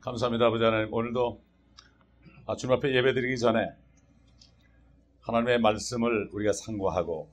감사합니다. 아버지 하나님, 오늘도 주님 앞에 예배드리기 전에 하나님의 말씀을 우리가 상고하고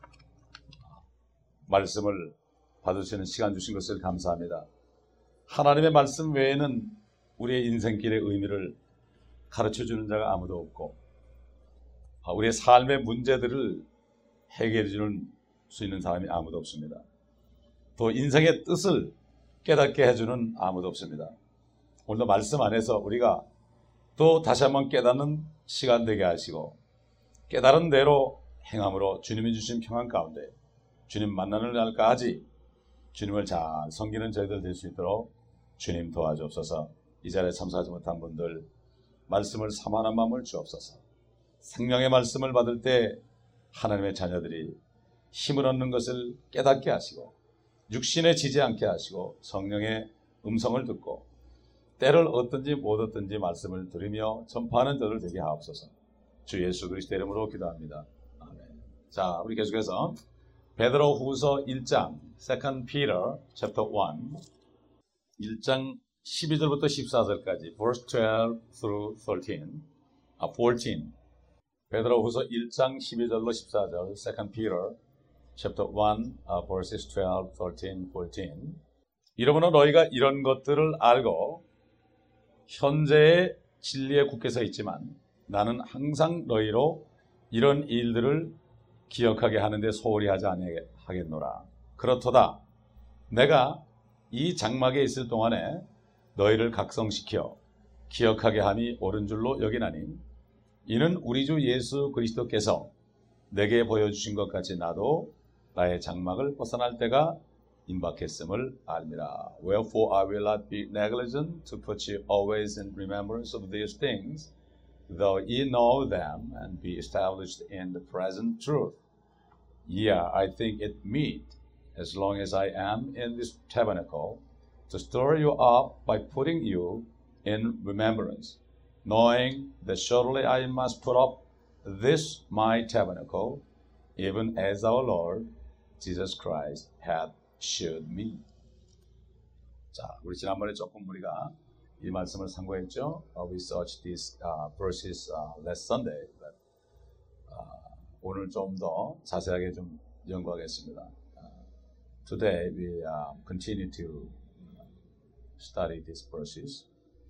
말씀을 받으시는 시간 주신 것을 감사합니다. 하나님의 말씀 외에는 우리의 인생길의 의미를 가르쳐주는 자가 아무도 없고 우리의 삶의 문제들을 해결해 주는 수 있는 사람이 아무도 없습니다. 또 인생의 뜻을 깨닫게 해주는 아무도 없습니다. 오늘도 말씀 안에서 우리가 또 다시 한번 깨닫는 시간 되게 하시고 깨달은 대로 행함으로 주님이 주신 평안 가운데 주님 만나는 날까지 주님을 잘 섬기는 저희들 될 수 있도록 주님 도와주옵소서. 이 자리에 참석하지 못한 분들 말씀을 사모하는 마음을 주옵소서. 생명의 말씀을 받을 때 하나님의 자녀들이 힘을 얻는 것을 깨닫게 하시고 육신에 지지 않게 하시고 성령의 음성을 듣고 때를 얻든지 못 얻든지 말씀을 들으며 전파하는 저들 되게 하옵소서. 주 예수 그리스도 이름으로 기도합니다. 아멘. 자, 우리 계속해서 베드로 후서 1장 2 Peter chapter 1 1장 12절부터 14절까지 verse 12 through 14 베드로 후서 1장 12절로 14절 2 Peter chapter 1 verses 12, 13, 14 이러므로 너희가 이런 것들을 알고 현재의 진리에 굳게 서 있지만 나는 항상 너희로 이런 일들을 기억하게 하는데 소홀히 하지 아니하겠노라. 그렇도다 내가 이 장막에 있을 동안에 너희를 각성시켜 기억하게 함이 옳은 줄로 여기나니 이는 우리 주 예수 그리스도께서 내게 보여주신 것 같이 나도 나의 장막을 벗어날 때가 임박했음을 알미라. Wherefore I will not be negligent to put you always in remembrance of these things, though ye know them and be established in the present truth. Yea, I think it meet, as long as I am in this tabernacle, to stir you up by putting you in remembrance, knowing that surely I must put up this my tabernacle, even as our Lord Jesus Christ hath showed me. 자, 우리 지난번에 조금 우리가 이 말씀을 상고했죠. We searched these verses last Sunday. But, 오늘 좀 더 자세하게 좀 연구하겠습니다. Today we continue to study these verses.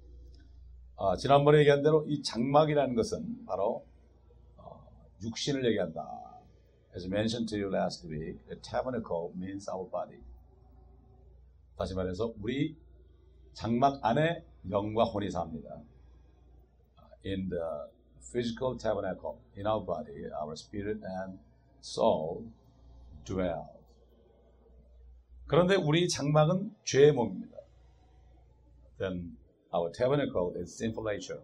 지난번에 얘기한 대로 이 장막이라는 것은 바로 육신을 얘기한다. As mentioned to you last week, the tabernacle means our body. 다시 말해서 우리 장막 안에 영과 혼이 삽니다. In the physical tabernacle, in our body, our spirit and soul dwell. 그런데 우리 장막은 죄의 몸입니다. Then our tabernacle is sinful nature.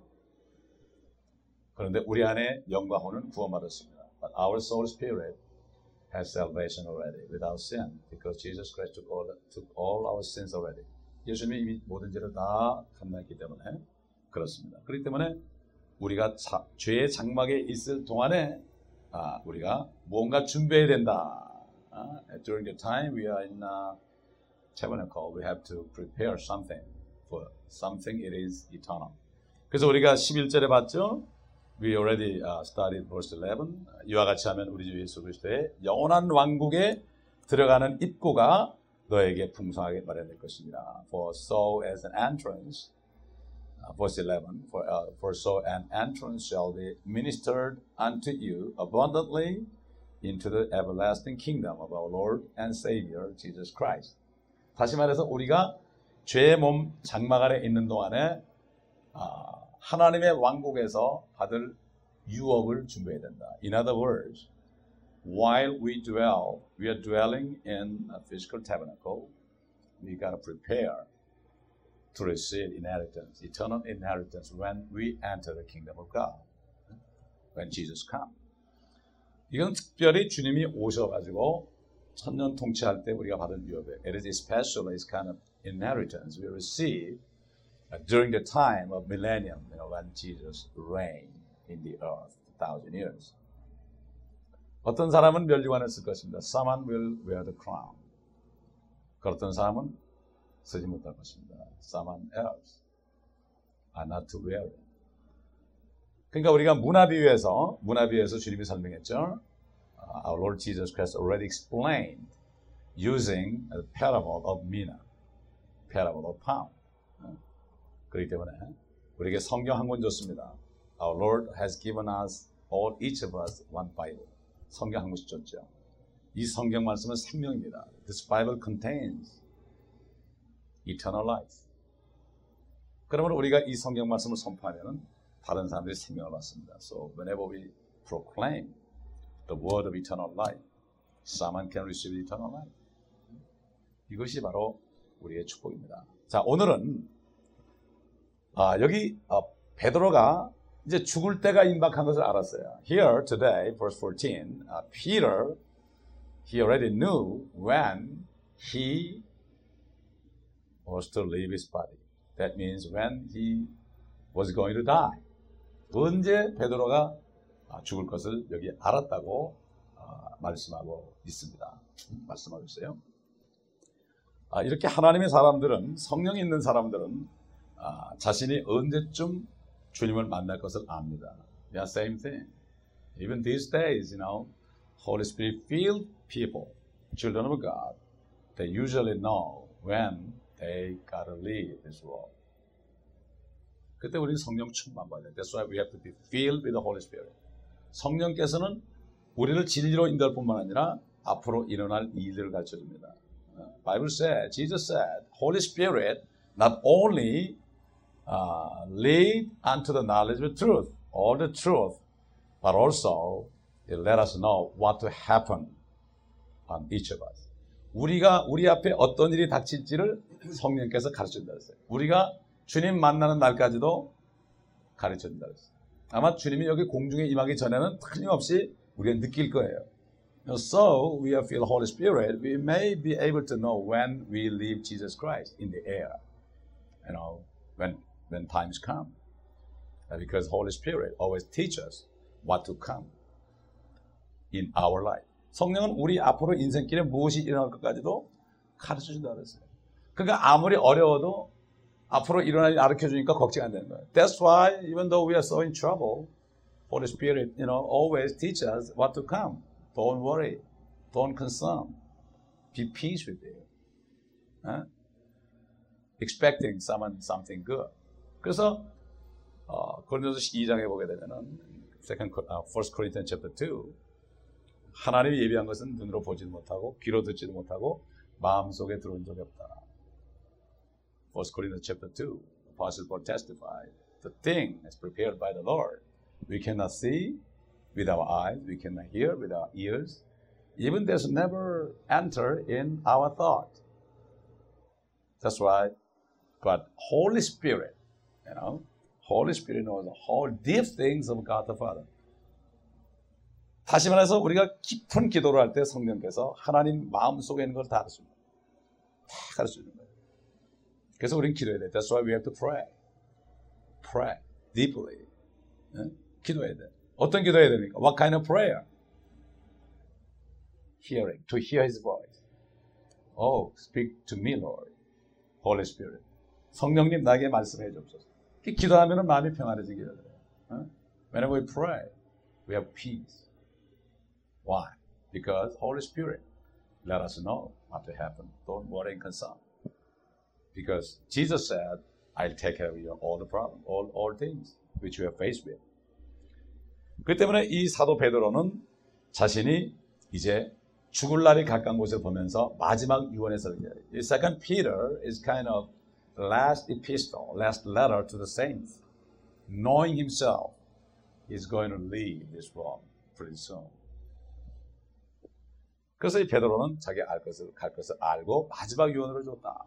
그런데 우리 안에 영과 혼은 구원받았습니다. But our soul spirit has salvation already without sin because Jesus Christ took all our sins already. 예수님이 이미 모든 죄를 다 감당했기 때문에 그렇습니다. 그렇기 때문에 우리가 죄의 장막에 있을 동안에 우리가 무언가 준비해야 된다. During the time we are in tabernacle, we have to prepare something for something it is eternal. 그래서 우리가 11절에 봤죠? We already studied verse 11. 이와 같이 하면 우리 주 예수 그리스도의 영원한 왕국에 들어가는 입구가 너에게 풍성하게 마련될 것입니다. For so as an entrance, verse 11, for so an entrance shall be ministered unto you abundantly into the everlasting kingdom of our Lord and Savior Jesus Christ. 다시 말해서 우리가 죄의 몸 장막 안에 있는 동안에 하나님의 왕국에서 받을 유업을 준비해야 된다. In other words, while we are dwelling in a physical tabernacle, we got to prepare to receive inheritance, eternal inheritance when we enter the kingdom of God, when Jesus comes. 이건 특별히 주님이 오셔가지고 천년 통치할 때 우리가 받은 유업이에요. It is especially this kind of inheritance we receive during the time of millennium, when Jesus reigned in the earth 1,000 years. 어떤 사람은 면류관을 쓸 것입니다. Someone will wear the crown. 어떤 사람은 쓰지 못할 것입니다. Someone else. not to wear it. 그러니까 우리가 문화비유에서 주님이 설명했죠. Our Lord Jesus Christ already explained using a parable of mina, parable of pound. 그렇기 때문에 우리에게 성경 한 권 줬습니다. Our Lord has given us, each of us, one Bible. 성경 한 권씩 줬죠. 이 성경 말씀은 생명입니다. This Bible contains eternal life. 그러면 우리가 이 성경 말씀을 선포하면 다른 사람들이 생명을 받습니다. So whenever we proclaim the word of eternal life, someone can receive eternal life. 이것이 바로 우리의 축복입니다. 자, 오늘은 여기 베드로가 이제 죽을 때가 임박한 것을 알았어요. Here today, verse 14, Peter, he already knew when he was to leave his body. That means when he was going to die. 언제 베드로가 죽을 것을 여기 알았다고 말씀하고 있습니다. 말씀하고 있어요. 이렇게 하나님의 사람들은, 성령이 있는 사람들은 자신이 언제쯤 주님을 만날 것을 압니다. Yeah, same thing. Even these days, Holy Spirit filled people, children of God, they usually know when they gotta leave this world. 그때 우리는 성령 충만 받아야 돼요. That's why we have to be filled with the Holy Spirit. 성령께서는 우리를 진리로 인도할 뿐만 아니라 앞으로 일어날 일들을 가르쳐줍니다. Bible said, Jesus said, Holy Spirit not only lead unto the knowledge of truth, all the truth, but also it let us know what to happen on each of us. 우리가 우리 앞에 어떤 일이 닥칠지를 성령께서 가르쳐준다 그랬어요. 우리가 주님 만나는 날까지도 가르쳐준다 그랬어요. 아마 주님이 여기 공중에 임하기 전에는 틀림없이 우리가 느낄 거예요. So we feel Holy Spirit. We may be able to know when we leave Jesus Christ in the air. When times come, because Holy Spirit always teaches us what to come in our life. 성령은 우리 앞으로 인생길에 무엇이 일어날 것까지도 가르쳐준다 그랬어요. 그러니까 아무리 어려워도 앞으로 일어날 일 가르쳐주니까 걱정 안 되는 거예요. That's why even though we are so in trouble, Holy Spirit, always teaches us what to come. Don't worry, don't concern, be peace with you. Expecting something good. 그래서 고린도서 2장에 보게 되면은 1 Corinthians chapter 2 하나님이 예비한 것은 눈으로 보지도 못하고 귀로 듣지도 못하고 마음속에 들어온 적이 없다. 1 Corinthians chapter 2 Apostle Paul testified the thing is prepared by the Lord. We cannot see with our eyes, we cannot hear with our ears. Even there's never enter in our thought. That's right. But Holy Spirit, Holy Spirit knows the whole deep things of God the Father. 다시 말해서 우리가 깊은 기도를 할 때 성령께서 하나님 마음속에 있는 걸 다 가르쳐줍니다. 다 가르쳐주는 거예요. 그래서 우리는 기도해야 돼요. That's why we have to pray. Pray deeply. 기도해야 돼요. 어떤 기도해야 됩니까? What kind of prayer? Hearing, to hear His voice. Oh, speak to me, Lord. Holy Spirit. 성령님 나에게 말씀해 주옵소서. 기도하면 마음이 평안해지게 돼요. Whenever we pray, we have peace. Why? Because Holy Spirit let us know what to happen. Don't worry and concern. Because Jesus said, I'll take care of you all the problems, all things which you are faced with. 그 때문에 이 사도 베드로는 자신이 이제 죽을 날이 가까운 것을 보면서 마지막 유언의 설교예요. Second Peter is kind of the last epistle, last letter to the saints, knowing himself he's going to leave this world pretty soon. 그래서 이 베드로는 자기 갈 것을 알고 마지막 유언을 줬다.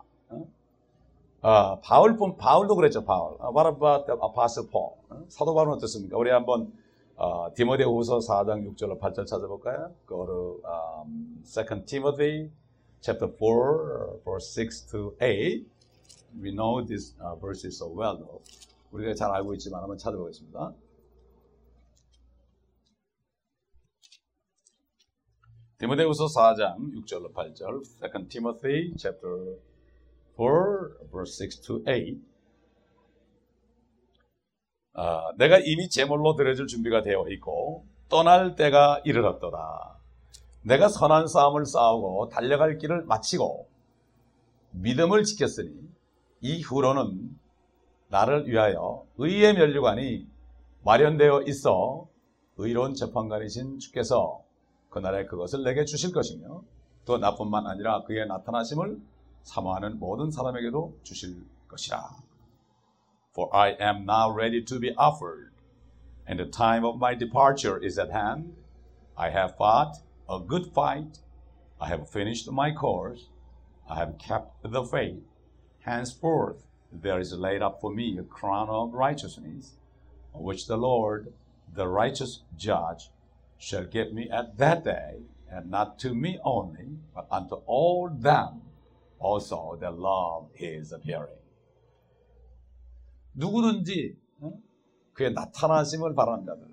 바울도 그랬죠. 바울. What about the Apostle Paul? 사도 바울은 어떻습니까? 우리 한번 디모데후서 4장 6절로 8절 찾아볼까요? Go to 2 Timothy chapter 4 verse 6 to 8. We know this verses so well, though. 우리가 잘 알고 있지만 한번 찾아보겠습니다. 디모데후서 4장 6절로 8절 2 Timothy chapter 4 verse 6 to 8. 내가 이미 제물로 드려줄 준비가 되어 있고 떠날 때가 이르렀도다. 내가 선한 싸움을 싸우고 달려갈 길을 마치고 믿음을 지켰으니 이후로는 나를 위하여 의의 면류관이 마련되어 있어 의로운 재판관이신 주께서 그날에 그것을 내게 주실 것이며 또 나뿐만 아니라 그의 나타나심을 사모하는 모든 사람에게도 주실 것이라. For I am now ready to be offered, and the time of my departure is at hand. I have fought a good fight. I have finished my course. I have kept the faith. Henceforth there is laid up for me a crown of righteousness, which the Lord, the righteous judge, shall give me at that day, and not to me only, but unto all them also that love his appearing. 누구든지 그의 나타나심을 바라는 자들,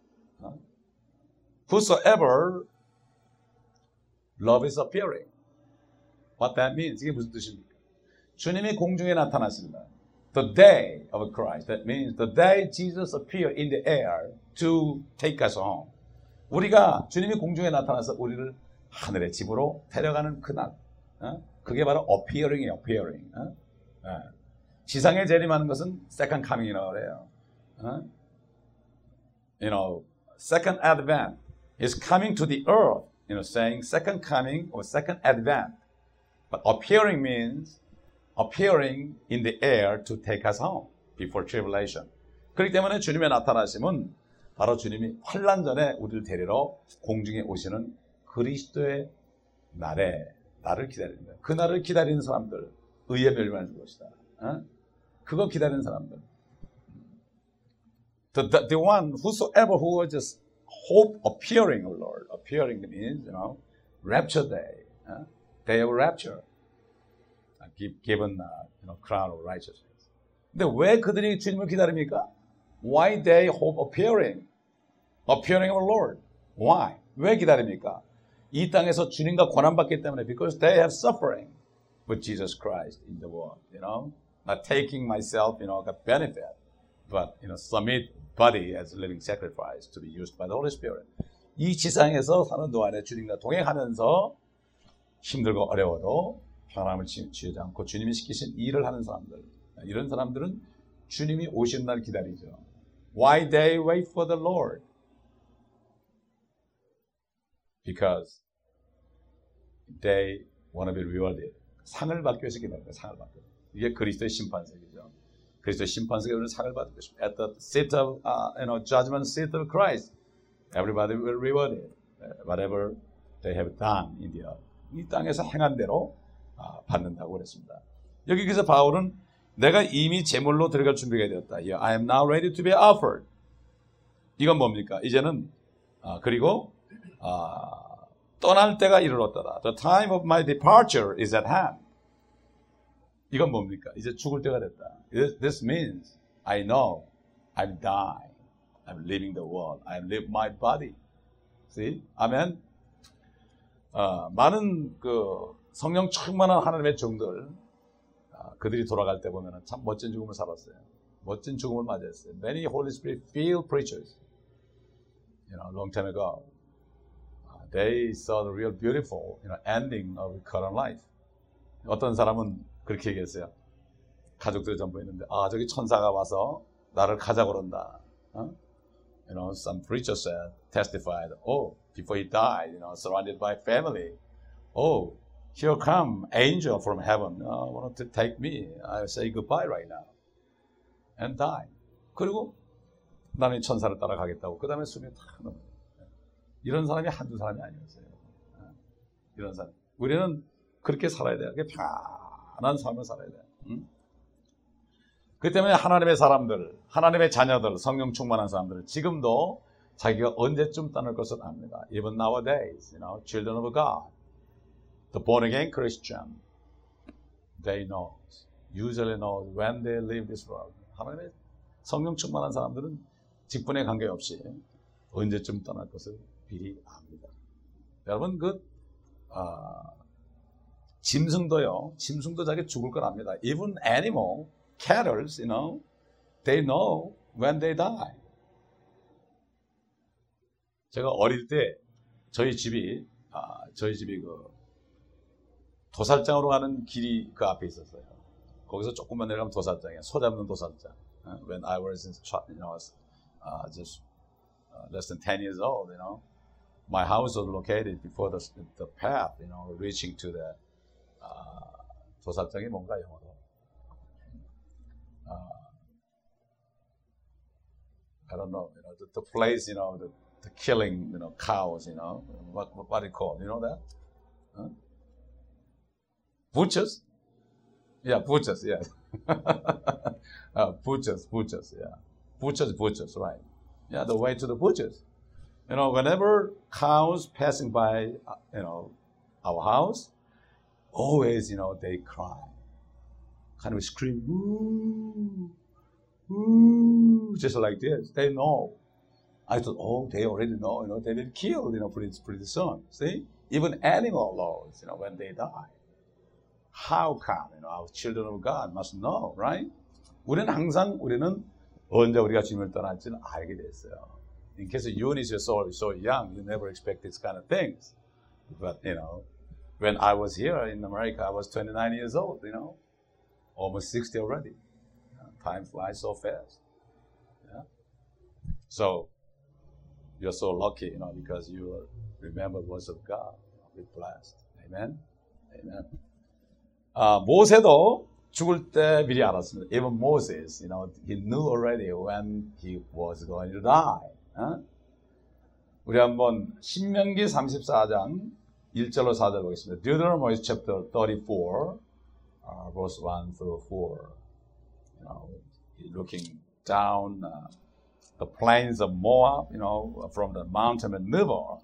whosoever love is appearing. What that means? 이게 무슨 뜻입니까? 주님이 공중에 나타나신다. The day of Christ. That means the day Jesus appeared in the air to take us home. 우리가 주님이 공중에 나타나서 우리를 하늘의 집으로 데려가는 그날. 그게 바로 appearing이에요. appearing. 지상에 재림하는 것은 second coming이라고 그래요. You know, second advent is coming to the earth. You know, saying second coming or second advent. But appearing means appearing in the air to take us home before tribulation. 그렇기 때문에 주님의 나타나심은 바로 주님이 환난 전에 우리를 데리러 공중에 오시는 그리스도의 날에 나를 기다린다. 그 날을 기다리는 사람들 의에 멸망할 것이다. 그거 기다리는 사람들. The one whosoever who will just hope appearing, O Lord. Appearing means, you know, rapture day, day of rapture. Given, you know, crown of righteousness. 근데 왜 그들이 주님을 기다립니까? Why they hope appearing? Appearing of Lord. Why? 왜 기다립니까? 이 땅에서 주님과 고난받기 때문에 because they have suffering with Jesus Christ in the world, you know? Not taking myself, you know, a benefit, but, you know, submit body as a living sacrifice to be used by the Holy Spirit. 이 지상에서 사는 동안에 주님과 동행하면서 힘들고 어려워도 평안함을 취하지 않고 주님이 시키신 일을 하는 사람들, 이런 사람들은 주님이 오시는 날 기다리죠. Why they wait for the Lord? Because they want to be rewarded. 상을 받기 위해서 기다립니다. 상을 받기 위해서. 이게 그리스도의 심판석이죠. 그리스도의 심판석에 우리는 상을 받고 있습니다. At the seat of, judgment seat of Christ, everybody will reward it. Whatever they have done in the earth. 이 땅에서 행한 대로 받는다고 그랬습니다. 여기서 바울은 내가 이미 제물로 들어갈 준비가 되었다. I am now ready to be offered. 이건 뭡니까? 이제는 그리고 떠날 때가 이르렀다. The time of my departure is at hand. 이건 뭡니까? 이제 죽을 때가 됐다. This means I know I'm dying. I'm leaving the world. I leave my body. See? 아멘. 많은 그 성령 충만한 하나님의 종들 그들이 돌아갈 때 보면 참 멋진 죽음을 살았어요. 멋진 죽음을 맞이했어요. Many Holy Spirit filled preachers, you know, long time ago, they saw the real beautiful, you know, ending of current life. 어떤 사람은 그렇게 얘기했어요. 가족들이 전부 있는데, 저기 천사가 와서 나를 가자고 그런다. You know, some preacher said, testified, before he died, you know, surrounded by family, here come angel from heaven, want to take me. I say goodbye right now, and die. 그리고 나는 천사를 따라가겠다고. 그 다음에 숨이 탁 넘어요. 이런 사람이 한두 사람이 아니었어요. 이런 사람. 우리는 그렇게 살아야 돼요. 편안한 삶을 살아야 돼요. 그 때문에 하나님의 사람들, 하나님의 자녀들, 성령 충만한 사람들 지금도 자기가 언제쯤 떠날 것을 압니다. Even nowadays, you know, children of God, the born again Christian, they know, usually know when they leave this world. 하나님의 성령 충만한 사람들은 직분에 관계없이 언제쯤 떠날 것을 미리 압니다. 여러분 짐승도 자기 죽을 걸 압니다. Even animal, cattle, you know, they know when they die. 제가 어릴 때 저희 집이 그 도살장으로 가는 길이 그 앞에 있었어요. 거기서 조금만 내려가면 도살장이에요. 소 잡는 도살장. When I was just less than 10 years old, my house was located before the path, reaching to the 도살장이 뭔가 영어로 I don't know, the place, the killing, cows, what do you call, that? Huh? Butchers? Yeah, butchers, yeah. Butchers, yeah. Butchers, right. Yeah, the way to the butchers. Whenever cows passing by, our house, always, they cry. Kind of scream, woo, woo, just like this. They know. I thought, they already know, they will kill, pretty soon. See? Even animal laws, when they die. How come, our children of God must know, right? 우리는 언제 우리가 주님을 떠날지는 알게 됐어요. In case you and your soul is so young, you never expect these kind of things. But, when I was here in America, I was 29 years old, almost 60 already. Time flies so fast. Yeah? So, you're so lucky, because you remember the words of God. Be blessed. Amen? Amen. 모세도 죽을 때 미리 알았습니다. Even Moses, he knew already when he was going to die. 우리 한번 신명기 34장 1절로 4절 보겠습니다. Deuteronomy chapter 34, verse 1 through 4. Looking down the plains of Moab, from the mountain of Nebo.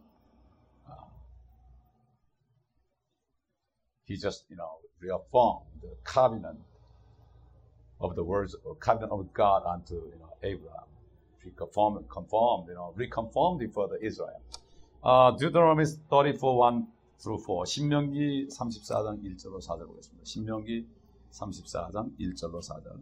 He just, reaffirmed the covenant of the words, covenant of God unto, Abraham. He reconfirmed it for the Israel. Deuteronomy 34, 1 through 4. 신명기 34장 1절로 4절 보겠습니다. 신명기 34장 1절로 4절.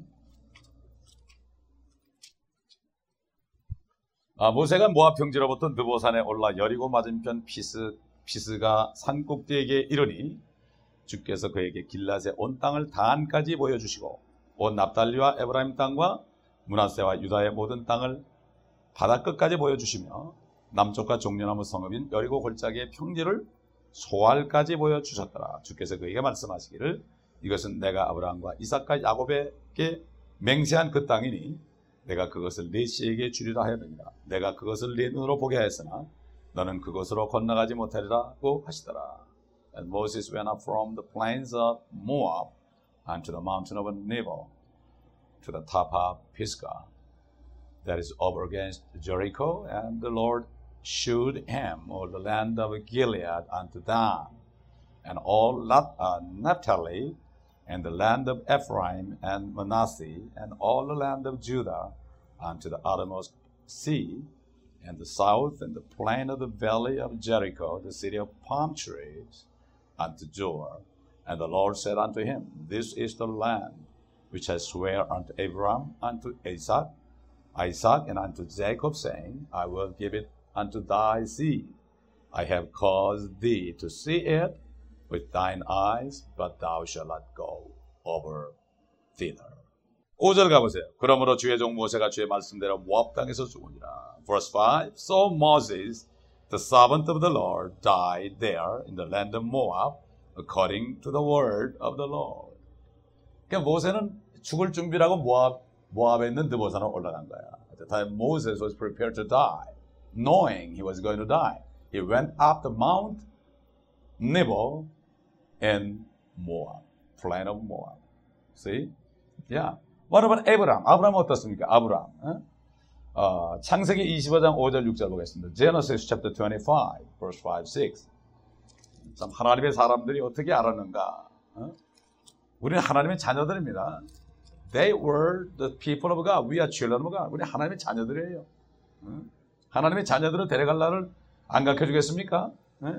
모세가 모압 평지로부터 느보산에 올라 여리고 맞은편 피스가 산꼭대기에 이르니 주께서 그에게 길앗의 온 땅을 단까지 보여주시고 온 납달리와 에브라임 땅과 므낫세와 유다의 모든 땅을 바다 끝까지 보여주시며 남쪽과 종려나무 성읍인 여리고 골짜기의 평지를 소알까지 보여주셨더라. 주께서 그에게 말씀하시기를 이것은 내가 아브라함과 이삭과 야곱에게 맹세한 그 땅이니 내가 그것을 네 씨에게 주리라 하였느니라. 내가 그것을 네 눈으로 보게 하였으나 너는 그것으로 건너가지 못하리라고 하시더라. And Moses went up from the plains of Moab unto the mountain of Nebo to the top of Pisgah that is over against Jericho, and the Lord shewed him all the land of Gilead unto Dan, and all Naphtali, and the land of Ephraim and Manasseh, and all the land of Judah unto the uttermost sea, and the south, and the plain of the valley of Jericho, the city of palm trees, unto Zoar. And the Lord said unto him, This is the land which I swear unto Abraham, unto Isaac, and unto Jacob, saying, I will give it unto thy seed. I have caused thee to see it with thine eyes, but thou shalt not go over thither. 5절 가보세요. 그러므로 주의 종 모세가 주의 말씀대로 모압 땅에서 죽으니라. Verse 5. So Moses, the servant of the Lord, died there in the land of Moab, according to the word of the Lord. 그러니까 모세는 죽을 준비라고 모압에 있는 느보산으로 올라간 거야. At the time Moses was prepared to die, knowing he was going to die, he went up the Mount Nebo in Moab, plain of Moab. See? Yeah. What about Abraham? 아브라함은 어떻습니까? 아브라함. 창세기 25장 5절 6절 보겠습니다. Genesis chapter 25, verse 5, 6. 참 하나님의 사람들이 어떻게 알았는가? 우리는 하나님의 자녀들입니다. They were the people of God. We are children of God. 우리 하나님의 자녀들이에요. 하나님의 자녀들을 데려갈 날을 안 가르쳐주겠습니까?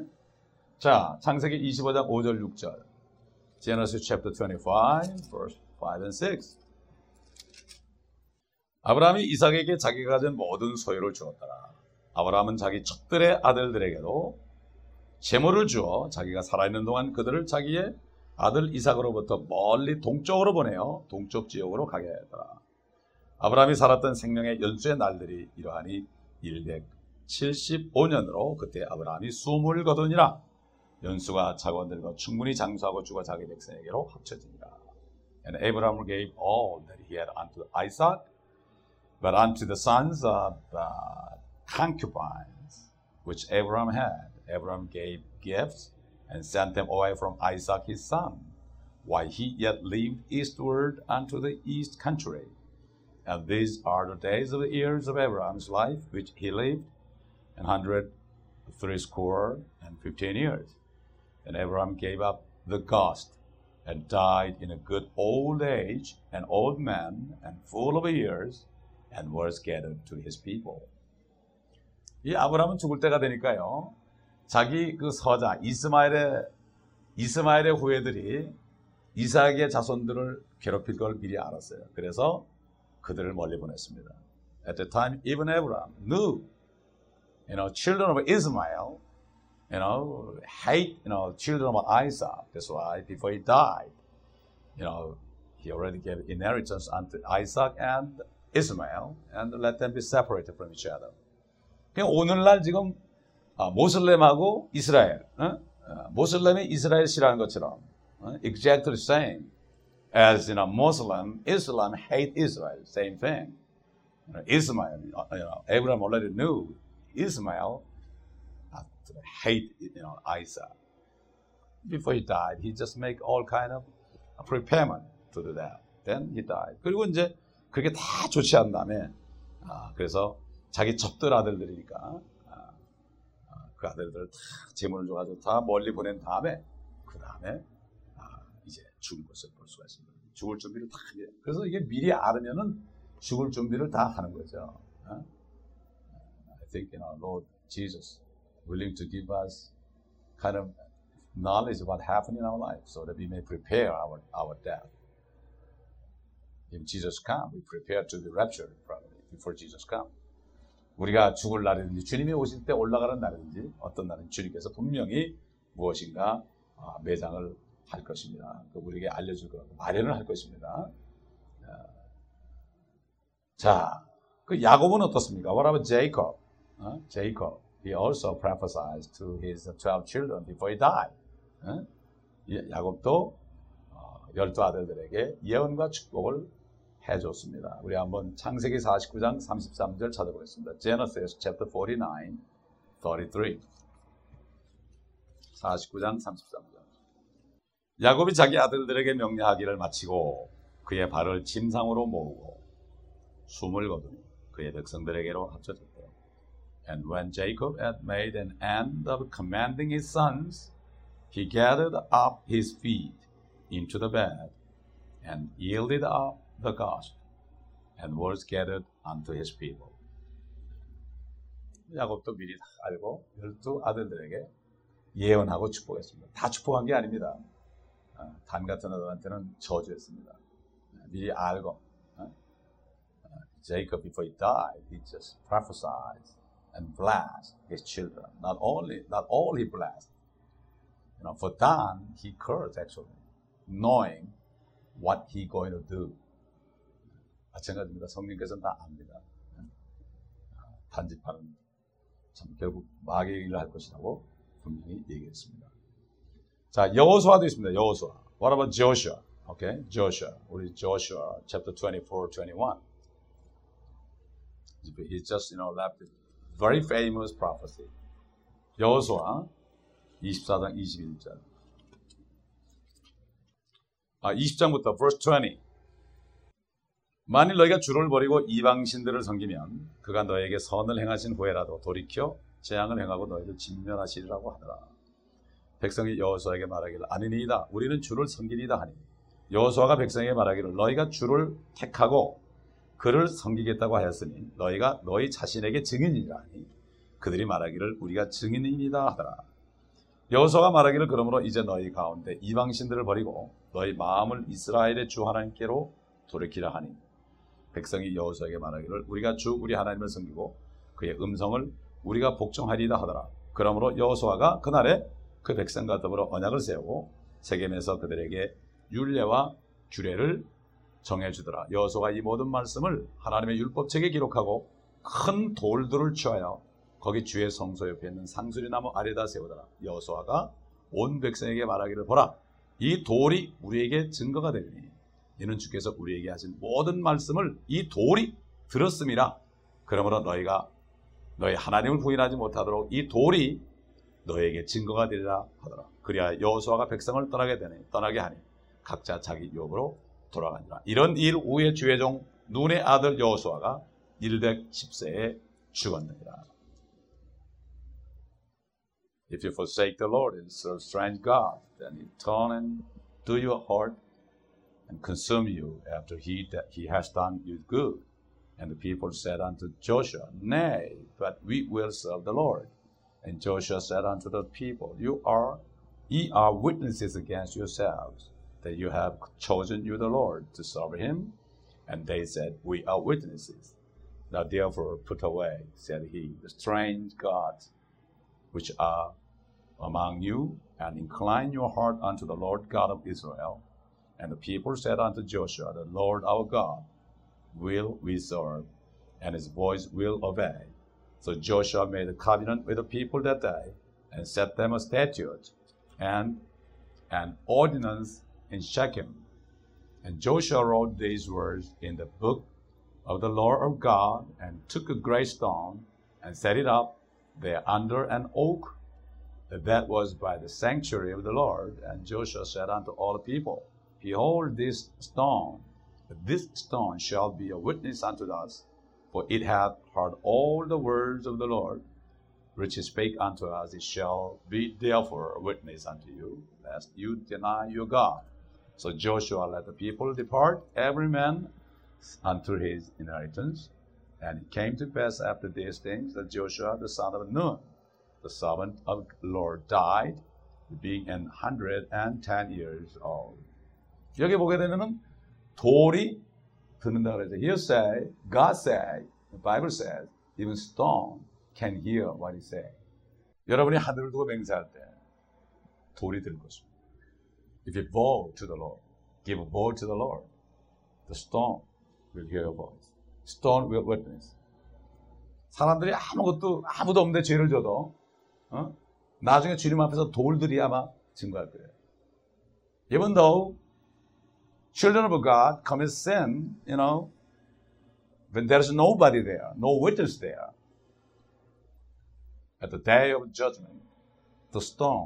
자, 창세기 25장 5절 6절. Genesis chapter 25, verse 5 and 6. 아브라함이 이삭에게 자기가 가진 모든 소유를 주었더라. 아브라함은 자기 족들의 아들들에게도 재물을 주어 자기가 살아있는 동안 그들을 자기의 아들 이삭으로부터 멀리 동쪽으로 보내어 동쪽 지역으로 가게 하였더라. 아브라함이 살았던 생명의 연수의 날들이 이러하니 175년으로 그때 아브라함이 숨을 거두니라. 연수가 차고 늙어 충분히 장수하고 죽어 자기 백성에게로 합쳐지니라. And Abraham gave all that he had unto Isaac, but unto the sons of concubines which Abraham had, Abraham gave gifts and sent them away from Isaac his son, while he yet lived eastward unto the east country. And these are the days of the years of Abraham's life, which he lived, 180 years. And Abraham gave up the ghost and died in a good old age, an old man and full of years, and was gathered to his people. 이 아브라함은 죽을 때가 되니까요, 자기 그 서자 이스마엘의 후예들이 이삭의 자손들을 괴롭힐 걸 미리 알았어요. 그래서 그들을 멀리 보냈습니다. At the time, even Abraham knew, children of Ishmael, hate, children of Isaac. That's why before he died, he already gave inheritance unto Isaac and Ishmael and let them be separated from each other. 그냥 오늘날 지금 모슬렘하고 이스라엘, 모슬렘이 이스라엘 싫어하는 것처럼 exactly same as Muslim, Islam hate Israel, same thing. Ismail, Abraham already knew Ismail hate Isaac. Before he died, he just make all kind of preparation to do that. Then he died. 그리고 이제 그게 다 좋지 않은 다음에 그래서 자기 첩들 아들들이니까 그 아들들을 다 재물을 줘가지고 다 멀리 보낸 다음에 그 다음에 이제 죽은 것을 볼 수가 있습니다. 죽을 준비를 다 해요. 그래서 이게 미리 알으면은 죽을 준비를 다 하는 거죠. I think Lord Jesus willing to give us kind of knowledge of what happened in our life, so that we may prepare our death. If Jesus come, we prepare to be raptured probably before Jesus come. 우리가 죽을 날이든지 주님이 오실 때 올라가는 날이든지 어떤 날은 주님께서 분명히 무엇인가 매장을 할 것입니다. 우리에게 알려줄 거라고 마련을 할 것입니다. 자, 그 야곱은 어떻습니까? What about Jacob? Jacob, he also prophesied to his 12 children before he died. 야곱도 12 아들들에게 예언과 축복을 해줬습니다. 우리 한번 창세기 49장 33절 찾아보겠습니다. Genesis chapter 49, 33. 49장 33절. 야곱이 자기 아들들에게 명령하기를 마치고 그의 발을 침상으로 모으고 숨을 거두니 그의 백성들에게로 합쳐졌대요. And when Jacob had made an end of commanding his sons, he gathered up his feet into the bed and yielded up the ghost and was gathered unto his people. 야곱도 미리 다 알고 12 아들들에게 예언하고 축복했습니다. 다 축복한 게 아닙니다. 단 같은 아들한테는 저주했습니다. 미리 알고. Jacob, before he died, he just prophesied and blessed his children. Not all he blessed. For Dan, he cursed actually, knowing what he going to do. 마찬가지입니다. 성령께서는 다 압니다. 단지파는 참 결국 마귀의 일을 할 것이라고 분명히 얘기했습니다. 자, 여호수아도 있습니다. 여호수아. What about Joshua? Okay, Joshua. 우리 Joshua chapter 24, 21. He just left a very famous prophecy. 여호수아 24장 21절. 20장부터 verse 20. 만일 너희가 주를 버리고 이방신들을 섬기면 그가 너에게 선을 행하신 후에라도 돌이켜 재앙을 행하고 너희를 진멸하시리라고 하더라. 백성이 여호수아에게 말하기를 아니니이다. 우리는 주를 섬기리이다 하니 여호수아가 백성에게 말하기를 너희가 주를 택하고 그를 섬기겠다고 하였으니 너희가 너희 자신에게 증인이라 하니 그들이 말하기를 우리가 증인입니다 하더라. 여호수아가 말하기를 그러므로 이제 너희 가운데 이방신들을 버리고 너희 마음을 이스라엘의 주 하나님께로 돌이키라 하니 백성이 여호수아에게 말하기를 우리가 주 우리 하나님을 섬기고 그의 음성을 우리가 복종하리이다 하더라. 그러므로 여호수아가 그날에 그 백성과 더불어 언약을 세우고 세겜에서 그들에게 율례와 규례를 정해주더라. 여호수아가 이 모든 말씀을 하나님의 율법책에 기록하고 큰 돌들을 취하여 거기 주의 성소 옆에 있는 상수리나무 아래다 세우더라. 여호수아가 온 백성에게 말하기를 보라, 이 돌이 우리에게 증거가 되리니 이는 주께서 우리에게 하신 모든 말씀을 이 돌이 들었음이라. 그러므로 너희가 너희 하나님을 부인하지 못하도록 이 돌이 너희에게 증거가 되리라 하더라. 그리하여 여호수아가 백성을 떠나게 하니 각자 자기 유업으로 돌아가니라. 이런 일 후에 주의 종 눈의 아들 여호수아가 110세에 죽었느니라. If you forsake the Lord and serve strange gods, then he turn and do your heart and consume you after he has done you good. And the people said unto Joshua, Nay, but we will serve the Lord. And Joshua said unto the people, Ye are witnesses against yourselves, that you have chosen you the Lord to serve him. And they said, We are witnesses. Now therefore put away, said he, the strange gods which are among you, and incline your heart unto the Lord God of Israel. And the people said unto Joshua, The Lord our God will we serve, and his voice will obey. So Joshua made a covenant with the people that day, and set them a statute and an ordinance in Shechem. And Joshua wrote these words in the book of the law of God, and took a great stone, and set it up there under an oak that was by the sanctuary of the Lord. And Joshua said unto all the people, Behold this stone shall be a witness unto us, for it hath heard all the words of the Lord, which he spake unto us. It shall be therefore a witness unto you, lest you deny your God. So Joshua let the people depart, every man unto his inheritance. And it came to pass after these things that Joshua the son of Nun, the servant of the Lord, died, being 110 years old. 여기 보게 되면은 돌이 듣는다 그러죠. Here say, God say, the Bible says, even stone can hear what he say. 여러분이 하늘을 두고 맹세할 때 돌이 들을 것입니다. If you bow to the Lord, give a bow to the Lord, the stone will hear your voice. Stone will witness. 사람들이 아무도 없는데 죄를 져도 나중에 주님 앞에서 돌들이 아마 증거할 거예요. Even though children of God commit sin, when there's nobody there, no witness there, at the day of judgment, the stone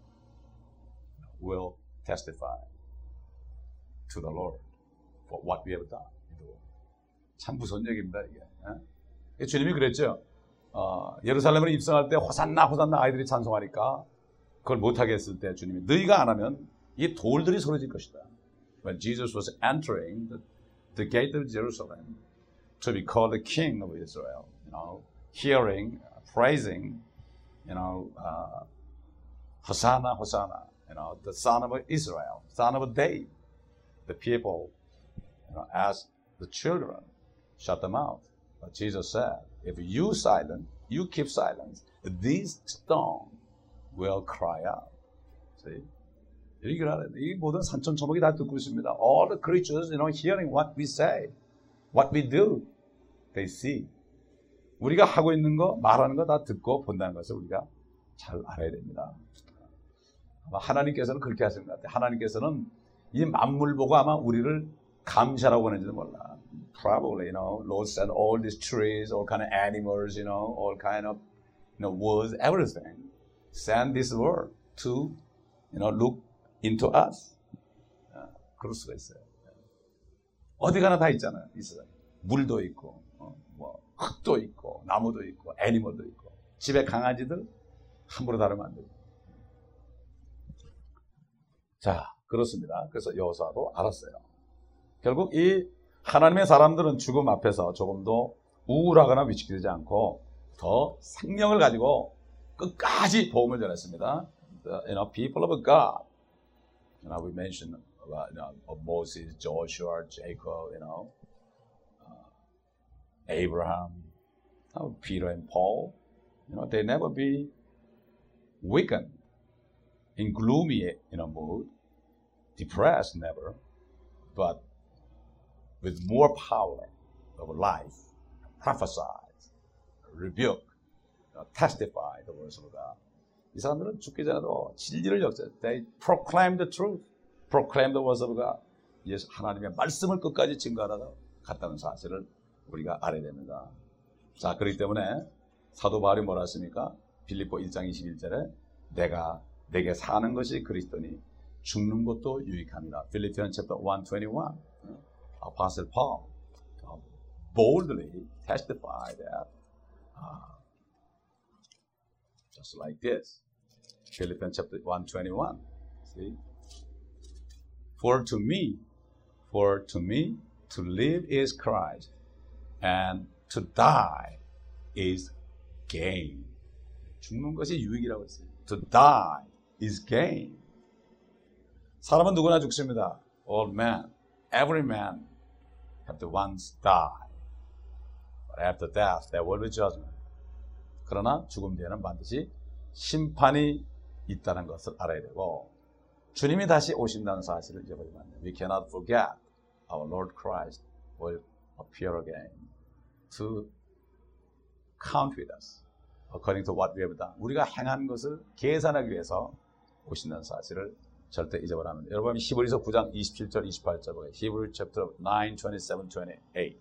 will testify to the Lord for what we have done. 참 무서운 얘기입니다, 이게. 주님이 그랬죠. 예루살렘으로 입성할 때 호산나 호산나 아이들이 찬송하니까 그걸 못하게 했을 때 주님이 너희가 안 하면 이 돌들이 소리질 것이다. When Jesus was entering the gate of Jerusalem to be called the King of Israel, hearing, praising, Hosanna, Hosanna, the Son of Israel, Son of David, the people, asked the children, shut them out. But Jesus said, if you keep silence, this stone will cry out. See? 이 모든 산천초목이 다 듣고 있습니다. All the creatures, hearing what we say, what we do, they see. 우리가 하고 있는 거, 말하는 거 다 듣고 본다는 것을 우리가 잘 알아야 됩니다. 아마 하나님께서는 그렇게 하시는 것 같아요. 하나님께서는 이 만물 보고 아마 우리를 감시하라고 보낸지도 몰라. Probably, Lord sent all these trees, all kind of animals, all kind of, words, everything. Send this word to, look into us. 그럴 수가 있어요. 어디 가나 다 있잖아요. 이 세상에. 물도 있고, 흙도 있고, 나무도 있고, 애니멀도 있고, 집에 강아지들 함부로 다루면 안 돼요. 자, 그렇습니다. 그래서 여호수아도 알았어요. 결국 이 하나님의 사람들은 죽음 앞에서 조금 더 우울하거나 위축되지 않고 더 생명을 가지고 끝까지 복음을 전했습니다. People of God. We mentioned about, of Moses, Joshua, Jacob, Abraham, Peter and Paul, they never be weakened, in gloomy mood, depressed never, but with more power of life, prophesied, rebuke, testify the words of God. 이 사람들은 죽기 전에도 진리를 They proclaim the truth, proclaim the words of God. 예수 하나님의 말씀을 끝까지 증거하다가 갔다는 사실을 우리가 알아야 됩니다. 자, 그렇기 때문에 사도 바울이 뭐라 했습니까? 빌립보 1장 21절에 내게 사는 것이 그리스도니 죽는 것도 유익함이라. Philippians chapter 1:21. Apostle Paul boldly testified that just like this. Philippians chapter 1:21. See? For to me to live is Christ and to die is gain. 죽는 것이 유익이라고 했어요. To die is gain. 사람은 누구나 죽습니다. All men, every man have to once die. But after death, there will be judgment. 그러나 죽음 뒤에는 반드시 심판이 있다는 것을 알아야 되고, 주님이 다시 오신다는 사실을 잊어버리면 안 돼요. We cannot forget our Lord Christ will appear again to count with us according to what we have done. 우리가 행한 것을 계산하기 위해서 오신다는 사실을 절대 잊어버리면 안 돼요. 여러분 히브리서 9장 27절 28절 보세요. Hebrew chapter 9, 27, 28.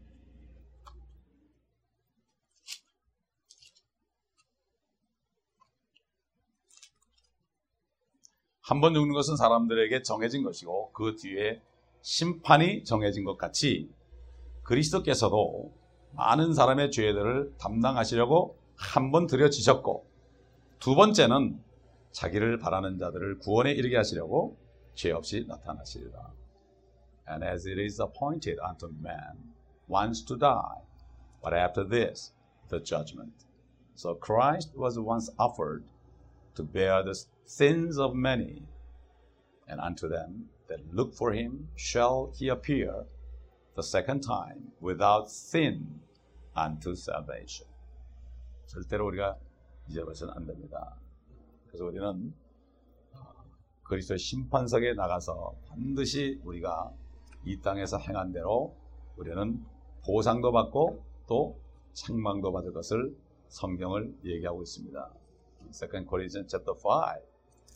한 번 죽는 것은 사람들에게 정해진 것이고 그 뒤에 심판이 정해진 것 같이 그리스도께서도 많은 사람의 죄들을 담당하시려고 한 번 들여지셨고 두 번째는 자기를 바라는 자들을 구원에 이르게 하시려고 죄 없이 나타나시리라. And as it is appointed unto man once to die, but after this the judgment. So Christ was once offered to bear the sins of many, and unto them that look for him shall he appear the second time without sin unto salvation. 절대로 우리가 잊어버려서는 안 됩니다. 그래서 우리는 그리스도의 심판석에 나가서 반드시 우리가 이 땅에서 행한 대로 우리는 보상도 받고 또 책망도 받을 것을 성경을 얘기하고 있습니다. 2 Corinthians chapter 5,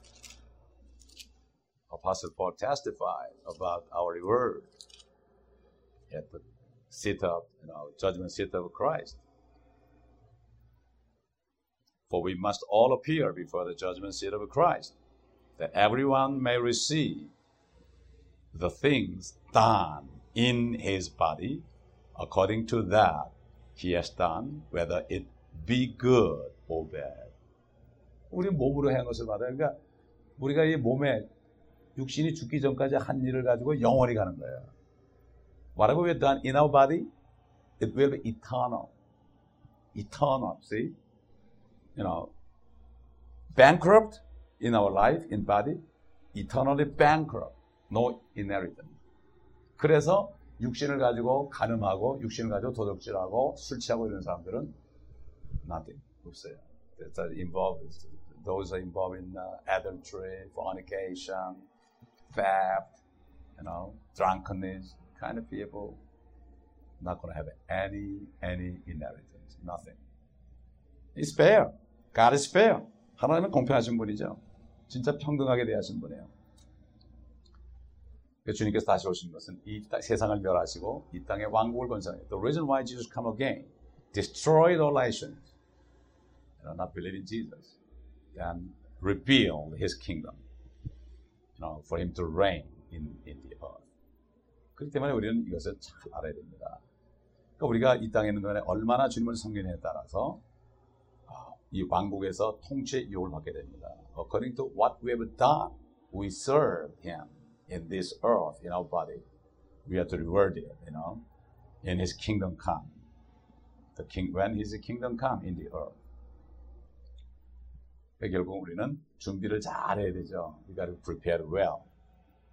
Apostle Paul testified about our reward at the seat of, judgment seat of Christ. For we must all appear before the judgment seat of Christ, that everyone may receive the things done in his body according to that he has done, whether it be good or bad. 우리 몸으로 행한 것을 받아요. 그러니까 우리가 이 몸에 육신이 죽기 전까지 한 일을 가지고 영원히 가는 거예요. Whatever we have done in our body, it will be eternal. Eternal, see? Bankrupt in our life, in body, eternally bankrupt, no inheritance. 그래서 육신을 가지고 간음하고 육신을 가지고 도둑질하고 술 취하고 이런 사람들은 nothing, 없어요. Those are involved in adultery, fornication, theft, drunkenness, kind of people, not going to have any inheritance, nothing. It's fair. God is fair. 하나님은 공평하신 분이죠. 진짜 평등하게 대하신 분이에요. 주님께서 다시 오신 것은 이 세상을 멸하시고 이 땅에 왕국을 건설해요. The reason why Jesus come again, destroy the nations, not believe in Jesus, and reveal His kingdom, for Him to reign in the earth. 그렇기 때문에 우리는 이것을 잘 알아야 됩니다. 그러니까 우리가 이 땅에 있는 동안에 얼마나 주님을 섬기느냐에 따라서 이 왕국에서 통치의 유혹을 받게 됩니다. According to what we have done, we serve Him in this earth, in our body. We have to reward it, in His kingdom come. When His kingdom come in the earth. 결국 우리는 준비를 잘 해야 되죠. We got to prepare well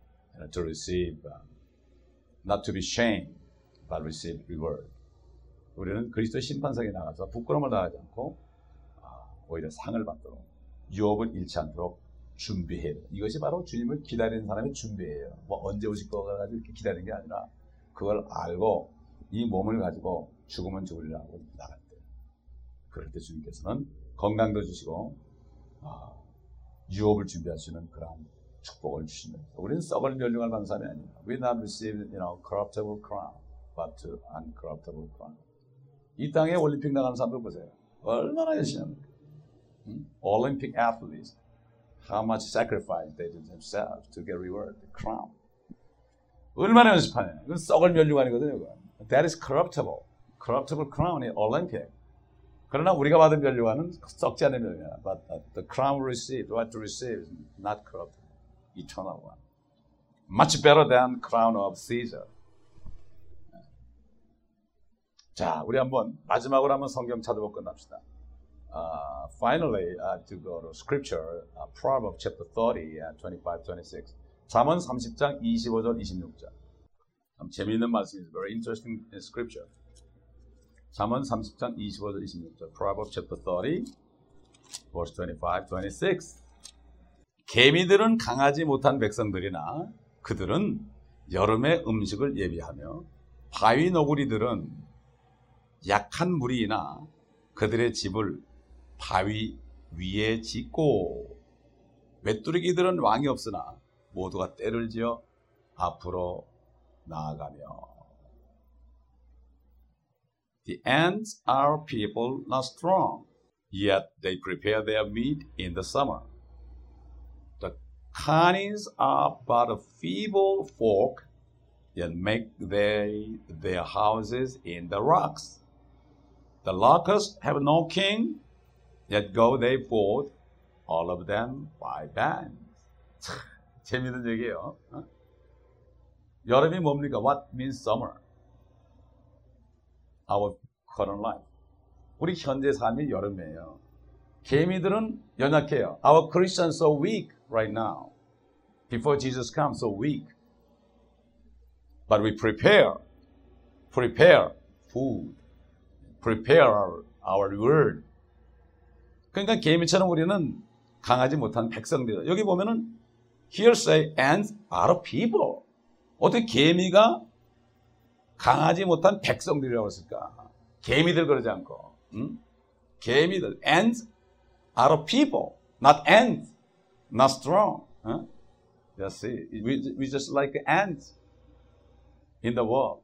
to receive, not to be shamed, but receive reward. 우리는 그리스도 심판석에 나가서 부끄러움을 당하지 않고 오히려 상을 받도록 유업을 잃지 않도록 준비해요. 이것이 바로 주님을 기다리는 사람의 준비예요. 뭐 언제 오실 거가 가지고 이렇게 기다리는 게 아니라 그걸 알고 이 몸을 가지고 죽으면 죽으리라 하고 나갈 때, 그럴 때 주님께서는 건강도 주시고 유업을 준비하시는 그러한 축복을 주십니다. 우리는 썩을 멸류관을 받는 사람이 아닙니다. We not receive, corruptible crown, but uncorruptible crown. 이 땅에 올림픽 나가는 사람들 보세요. 얼마나 열심히 합니까? Olympic athletes, how much sacrifice they did themselves to get reward, the crown. 얼마나 연습하냐. 이건 썩을 멸류관이거든요. That is corruptible. Corruptible crown is Olympic. 그러나 우리가 받은 멸류관은 썩지 않는 멸류관. But the crown we receive, what to receive is not corruptible, eternal one. Much better than crown of Caesar. 자, 우리 한번 마지막으로 한번 성경 찾아보고 끝납시다. Finally, to go to scripture, Proverbs chapter 30, 25, 26. 잠언 30장 25절, 26절. 참 재미있는 말씀이죠. Very interesting scripture. 잠언 30장 25절, 26절. Proverbs chapter 30, verse 25, 26. 개미들은 강하지 못한 백성들이나 그들은 여름의 음식을 예비하며 바위 너구리들은 약한 무리이나 그들의 집을 바위 위에 짓고 외뚜레기들은 왕이 없으나 모두가 때를 지어 앞으로 나아가며. The ants are people not strong, yet they prepare their meat in the summer. The canies are but a feeble folk, yet make they their houses in the rocks. The locusts have no king, yet go they forth, all of them by bands. 재미있는 얘기예요. 여름이 뭡니까? What means summer? Our current life. 우리 현재 삶이 여름이에요. 개미들은 연약해요. Our Christians are so weak right now. Before Jesus comes, so weak. But we prepare food. Prepare our word. 그러니까 개미처럼 우리는 강하지 못한 백성들. 여기 보면은 here say ants are people. 어떻게 개미가 강하지 못한 백성들이라고 했을까? 개미들 그러지 않고. 개미들. Ants are people. Not ants. Not strong. Just see. We just like ants in the world.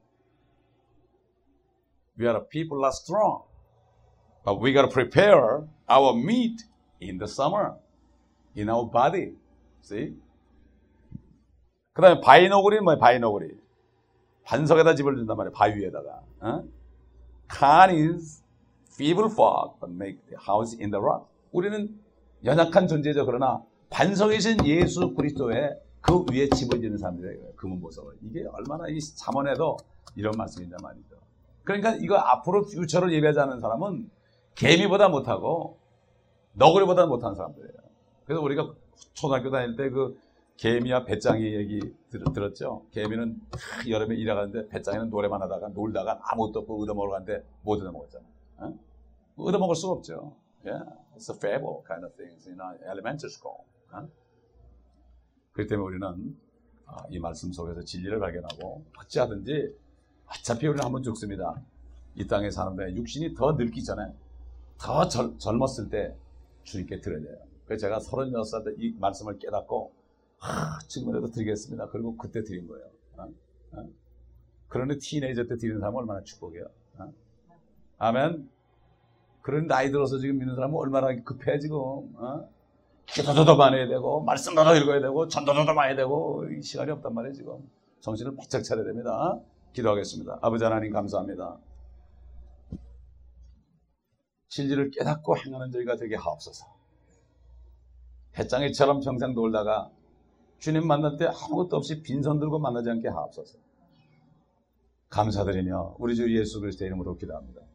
We are a people not strong. But we got to prepare our meat in the summer. In our body. See? 그 다음에 바위너구리는 뭐예요? 바위너구리. 반석에다 집을 준단 말이에요. 바위에다가. Canies, feeble folk, but make the house in the rock. 우리는 연약한 존재죠. 그러나 반석이신 예수 그리스도의 그 위에 집을 짓는 사람들이에요. 금은보석을. 이게 얼마나 이 잠언에도 이런 말씀이냐 말이죠. 그러니까 이거 앞으로 퓨처를 예배하지 않는 사람은 개미보다 못하고 너구리보다 못한 사람들이에요. 그래서 우리가 초등학교 다닐 때 그 개미와 배짱이 얘기 들었죠. 개미는 여름에 일하가는데 배짱이는 노래만 하다가 놀다가 아무것도 없고 얻어먹으러 갔는데 못 얻어먹었잖아. 얻어먹을 수가 없죠. Yeah, it's a fable kind of things in elementary school. 그렇기 때문에 우리는 이 말씀 속에서 진리를 발견하고 어찌하든지 어차피 우리는 한번 죽습니다. 이 땅에 사는데 육신이 더 늙기 전에 더 젊었을 때 주님께 드려야 돼요. 그래서 제가 36살 때 이 말씀을 깨닫고 지금이라도 드리겠습니다. 그리고 그때 드린 거예요. 그러니 티네이저 때 드리는 사람은 얼마나 축복이에요. 아멘. 그런 나이 들어서 지금 믿는 사람은 얼마나 급해 지금. 기도도 더 많이 해야 되고 말씀도 더 읽어야 되고 전도도 더 많이 되고 시간이 없단 말이에요. 지금 정신을 바짝 차려야 됩니다. 기도하겠습니다. 아버지 하나님 감사합니다. 진리를 깨닫고 행하는 저희가 되게 하옵소서. 배짱이처럼 평생 놀다가 주님 만날 때 아무것도 없이 빈손 들고 만나지 않게 하옵소서. 감사드리며 우리 주 예수 그리스도의 이름으로 기도합니다.